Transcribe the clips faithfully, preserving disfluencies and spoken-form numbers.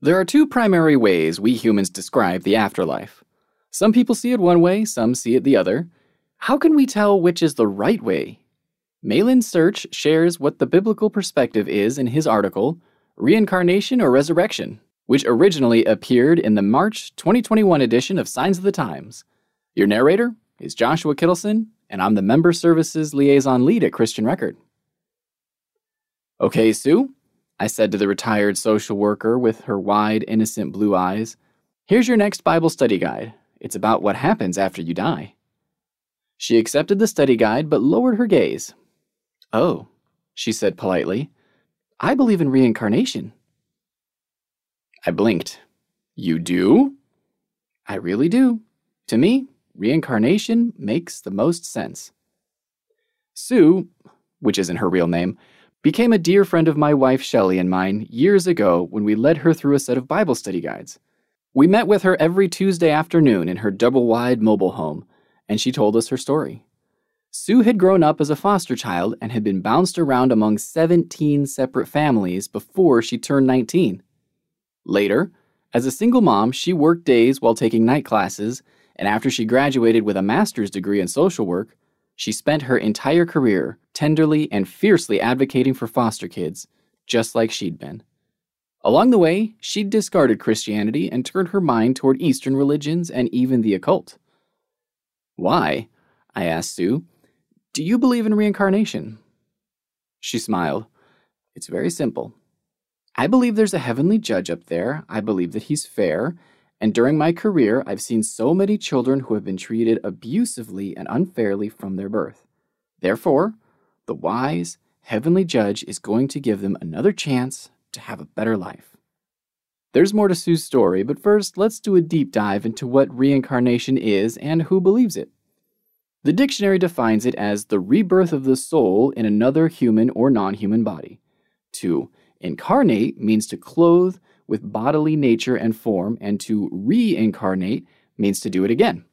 There are two primary ways we humans describe the afterlife. Some people see it one way, some see it the other. How can we tell which is the right way? Malin Search shares what the biblical perspective is in his article, Reincarnation or Resurrection, which originally appeared in the March twenty twenty-one edition of Signs of the Times. Your narrator is Joshua Kittleson, and I'm the Member Services Liaison Lead at Christian Record. Okay, Sue, I said to the retired social worker with her wide, innocent blue eyes, here's your next Bible study guide. It's about what happens after you die. She accepted the study guide but lowered her gaze. Oh, she said politely, I believe in reincarnation. I blinked. You do? I really do. To me, reincarnation makes the most sense. Sue, which isn't her real name, became a dear friend of my wife Shelley and mine years ago when we led her through a set of Bible study guides. We met with her every Tuesday afternoon in her double-wide mobile home, and she told us her story. Sue had grown up as a foster child and had been bounced around among seventeen separate families before she turned nineteen. Later, as a single mom, she worked days while taking night classes, and after she graduated with a master's degree in social work, she spent her entire career tenderly and fiercely advocating for foster kids, just like she'd been. Along the way, she'd discarded Christianity and turned her mind toward Eastern religions and even the occult. Why? I asked Sue. Do you believe in reincarnation? She smiled. It's very simple. I believe there's a heavenly judge up there. I believe that he's fair. And during my career, I've seen so many children who have been treated abusively and unfairly from their birth. Therefore, the wise, heavenly judge is going to give them another chance to have a better life. There's more to Sue's story, but first, let's do a deep dive into what reincarnation is and who believes it. The dictionary defines it as the rebirth of the soul in another human or non-human body. To incarnate means to clothe with bodily nature and form, and to reincarnate means to do it again.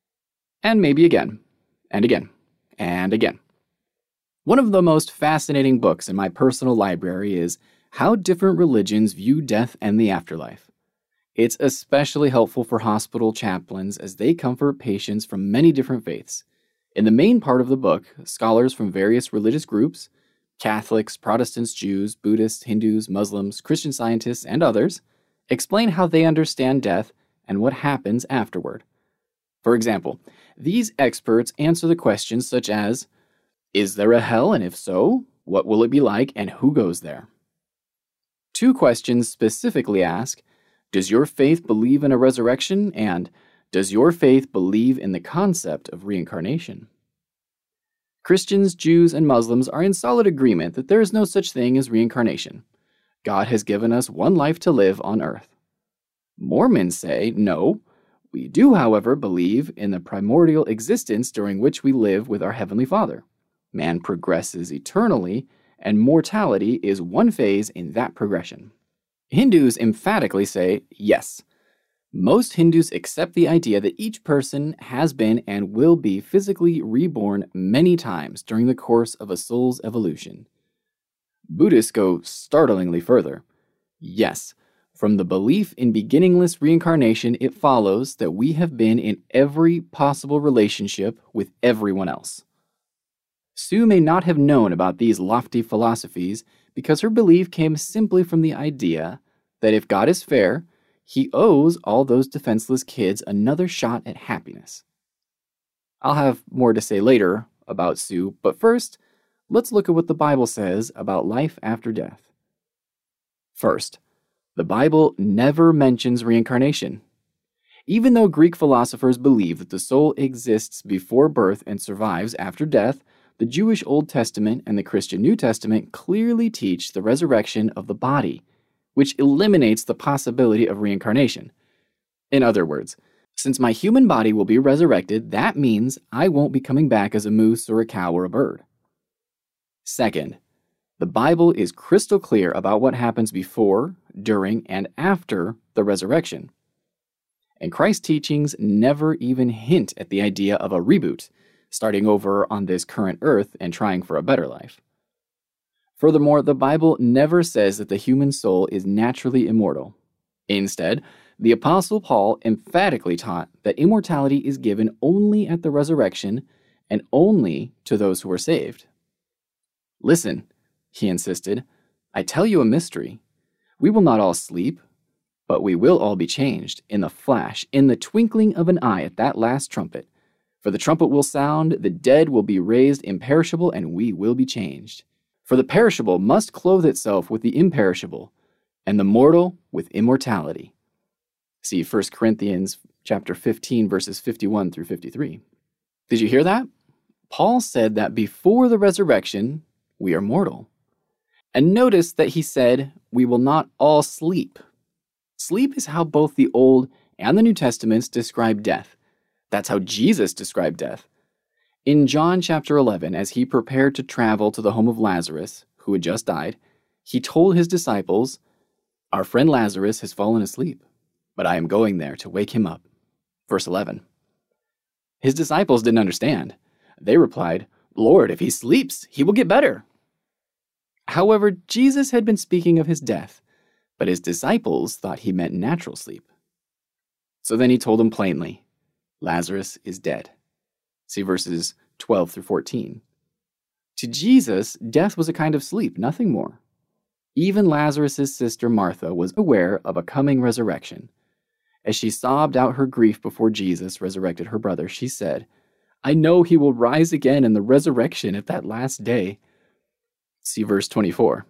And maybe again, and again, and again. One of the most fascinating books in my personal library is How Different Religions View Death and the Afterlife. It's especially helpful for hospital chaplains as they comfort patients from many different faiths. In the main part of the book, scholars from various religious groups, Catholics, Protestants, Jews, Buddhists, Hindus, Muslims, Christian Scientists, and others, explain how they understand death and what happens afterward. For example, these experts answer the questions such as, is there a hell, and if so, what will it be like, and who goes there? Two questions specifically ask, does your faith believe in a resurrection, and does your faith believe in the concept of reincarnation? Christians, Jews, and Muslims are in solid agreement that there is no such thing as reincarnation. God has given us one life to live on earth. Mormons say, no, we do, however, believe in the primordial existence during which we live with our Heavenly Father. Man progresses eternally, and mortality is one phase in that progression. Hindus emphatically say, yes. Most Hindus accept the idea that each person has been and will be physically reborn many times during the course of a soul's evolution. Buddhists go startlingly further. Yes, from the belief in beginningless reincarnation, it follows that we have been in every possible relationship with everyone else. Sue may not have known about these lofty philosophies because her belief came simply from the idea that if God is fair, he owes all those defenseless kids another shot at happiness. I'll have more to say later about Sue, but first, let's look at what the Bible says about life after death. First, the Bible never mentions reincarnation. Even though Greek philosophers believe that the soul exists before birth and survives after death, the Jewish Old Testament and the Christian New Testament clearly teach the resurrection of the body, which eliminates the possibility of reincarnation. In other words, since my human body will be resurrected, that means I won't be coming back as a moose or a cow or a bird. Second, the Bible is crystal clear about what happens before, during, and after the resurrection. And Christ's teachings never even hint at the idea of a reboot, starting over on this current earth and trying for a better life. Furthermore, the Bible never says that the human soul is naturally immortal. Instead, the Apostle Paul emphatically taught that immortality is given only at the resurrection and only to those who are saved. Listen, he insisted, I tell you a mystery. We will not all sleep, but we will all be changed in the flash, in the twinkling of an eye at that last trumpet. For the trumpet will sound, the dead will be raised imperishable, and we will be changed. For the perishable must clothe itself with the imperishable, and the mortal with immortality. See First Corinthians chapter fifteen, verses fifty-one through fifty-three. Did you hear that? Paul said that before the resurrection, we are mortal. And notice that he said, we will not all sleep. Sleep is how both the Old and the New Testaments describe death. That's how Jesus described death. In John chapter eleven, as he prepared to travel to the home of Lazarus, who had just died, he told his disciples, our friend Lazarus has fallen asleep, but I am going there to wake him up. Verse eleven. His disciples didn't understand. They replied, Lord, if he sleeps, he will get better. However, Jesus had been speaking of his death, but his disciples thought he meant natural sleep. So then he told them plainly, Lazarus is dead. See verses twelve through fourteen. To Jesus, death was a kind of sleep, nothing more. Even Lazarus' sister Martha was aware of a coming resurrection. As she sobbed out her grief before Jesus resurrected her brother, she said, I know he will rise again in the resurrection at that last day. See verse twenty-four.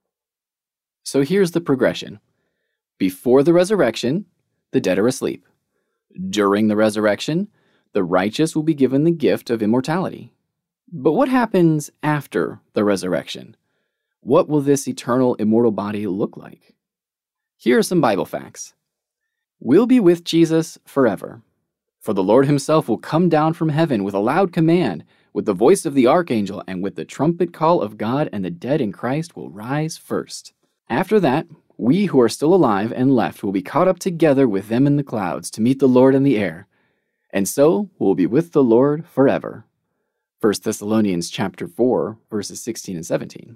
So here's the progression. Before the resurrection, the dead are asleep. During the resurrection, the righteous will be given the gift of immortality. But what happens after the resurrection? What will this eternal immortal body look like? Here are some Bible facts. We'll be with Jesus forever. For the Lord himself will come down from heaven with a loud command, with the voice of the archangel, and with the trumpet call of God, and the dead in Christ will rise first. After that, we who are still alive and left will be caught up together with them in the clouds to meet the Lord in the air, and so we'll be with the Lord forever. First Thessalonians chapter four, verses sixteen and seventeen.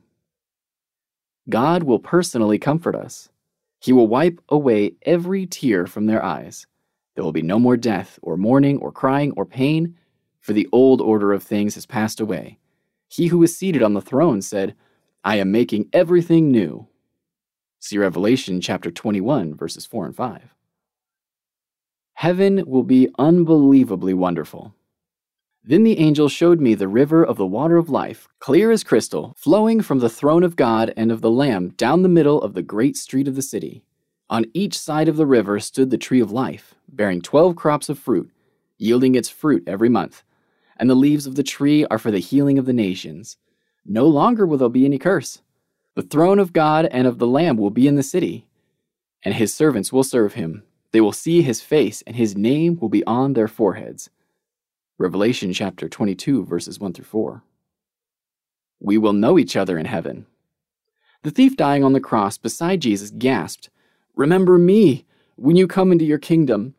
God will personally comfort us. He will wipe away every tear from their eyes. There will be no more death, or mourning, or crying, or pain, for the old order of things has passed away. He who is seated on the throne said, I am making everything new. See Revelation chapter twenty-one, verses four and five. Heaven will be unbelievably wonderful. Then the angel showed me the river of the water of life, clear as crystal, flowing from the throne of God and of the Lamb down the middle of the great street of the city. On each side of the river stood the tree of life, bearing twelve crops of fruit, yielding its fruit every month. And the leaves of the tree are for the healing of the nations. No longer will there be any curse. The throne of God and of the Lamb will be in the city, and his servants will serve him. They will see his face, and his name will be on their foreheads. Revelation chapter twenty-two, verses one through four. We will know each other in heaven. The thief dying on the cross beside Jesus gasped, Remember me when you come into your kingdom.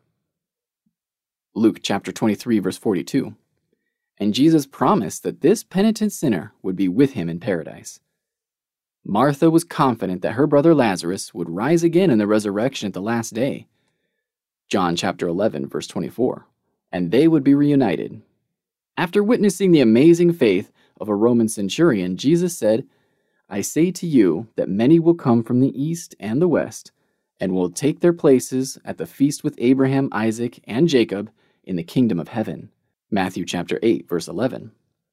Luke chapter twenty-three, verse forty-two. And Jesus promised that this penitent sinner would be with him in paradise. Martha was confident that her brother Lazarus would rise again in the resurrection at the last day. John chapter eleven, verse twenty-four. And they would be reunited. After witnessing the amazing faith of a Roman centurion, Jesus said, I say to you that many will come from the east and the west, and will take their places at the feast with Abraham, Isaac, and Jacob in the kingdom of heaven. Matthew chapter eight, verse eleven.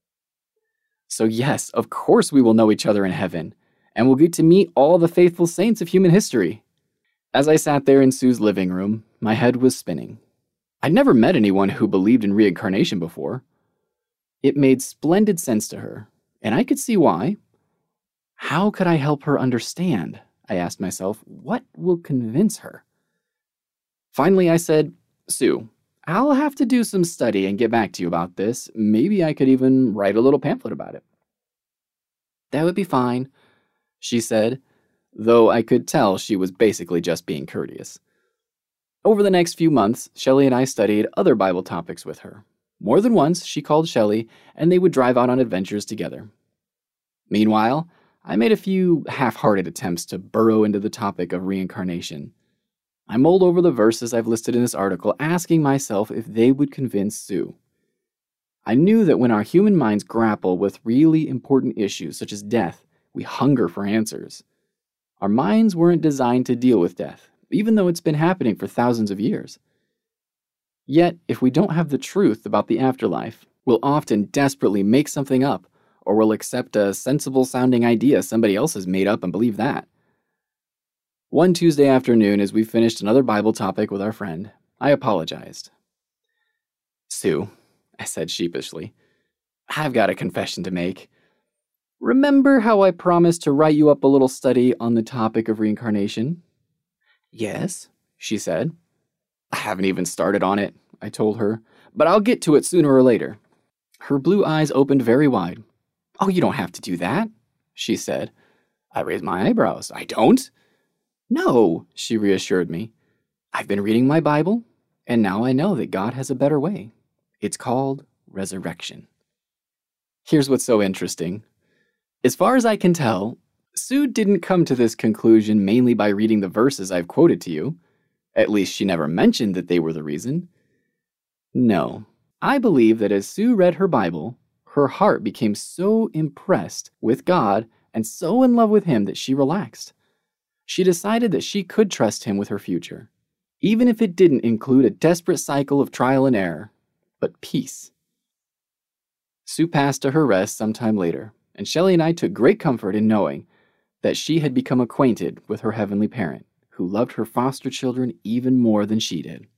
So yes, of course we will know each other in heaven, and we'll get to meet all the faithful saints of human history. As I sat there in Sue's living room, my head was spinning. I'd never met anyone who believed in reincarnation before. It made splendid sense to her, and I could see why. How could I help her understand? I asked myself, what will convince her? Finally, I said, Sue, I'll have to do some study and get back to you about this. Maybe I could even write a little pamphlet about it. That would be fine, she said, though I could tell she was basically just being courteous. Over the next few months, Shelley and I studied other Bible topics with her. More than once, she called Shelley, and they would drive out on adventures together. Meanwhile, I made a few half-hearted attempts to burrow into the topic of reincarnation. I mulled over the verses I've listed in this article, asking myself if they would convince Sue. I knew that when our human minds grapple with really important issues such as death, we hunger for answers. Our minds weren't designed to deal with death, even though it's been happening for thousands of years. Yet, if we don't have the truth about the afterlife, we'll often desperately make something up, or we'll accept a sensible-sounding idea somebody else has made up and believe that. One Tuesday afternoon, as we finished another Bible topic with our friend, I apologized. "Sue," I said sheepishly, "I've got a confession to make. Remember how I promised to write you up a little study on the topic of reincarnation?" "Yes," she said. "I haven't even started on it," I told her, "but I'll get to it sooner or later." Her blue eyes opened very wide. "Oh, you don't have to do that," she said. I raised my eyebrows. "I don't?" "No," she reassured me. "I've been reading my Bible, and now I know that God has a better way. It's called resurrection." Here's what's so interesting. As far as I can tell, Sue didn't come to this conclusion mainly by reading the verses I've quoted to you. At least she never mentioned that they were the reason. No, I believe that as Sue read her Bible, her heart became so impressed with God and so in love with Him that she relaxed. She decided that she could trust Him with her future, even if it didn't include a desperate cycle of trial and error, but peace. Sue passed to her rest sometime later, and Shelley and I took great comfort in knowing that she had become acquainted with her heavenly parent, who loved her foster children even more than she did.